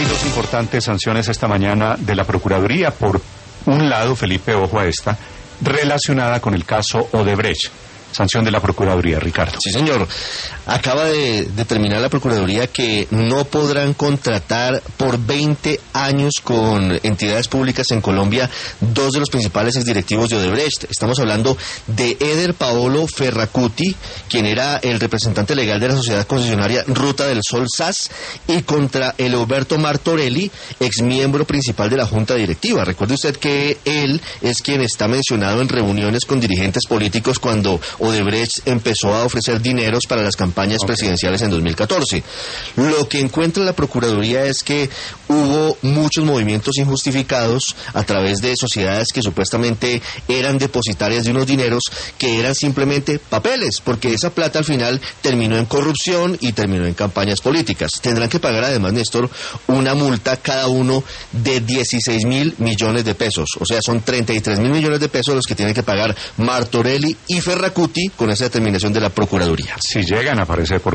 Hay dos importantes sanciones esta mañana de la Procuraduría. Por un lado, Felipe, ojo a esta, relacionada con el caso Odebrecht. Sanción de la Procuraduría, Ricardo. Sí, señor. Acaba de determinar la Procuraduría que no podrán contratar por 20 años con entidades públicas en Colombia dos de los principales exdirectivos de Odebrecht. Estamos hablando de Eder Paolo Ferracuti, quien era el representante legal de la sociedad concesionaria Ruta del Sol SAS, y contra Eloberto Martorelli, exmiembro principal de la Junta Directiva. Recuerde usted que él es quien está mencionado en reuniones con dirigentes políticos cuando Odebrecht empezó a ofrecer dineros para las campañas presidenciales en 2014. Lo que encuentra la Procuraduría es que hubo muchos movimientos injustificados a través de sociedades que supuestamente eran depositarias de unos dineros que eran simplemente papeles, porque esa plata al final terminó en corrupción y terminó en campañas políticas. Tendrán que pagar además, Néstor, una multa cada uno de 16.000 millones de pesos. O sea, son 33.000 millones de pesos los que tienen que pagar Martorelli y Ferracuti con esa determinación de la Procuraduría. Si llegan a aparecer por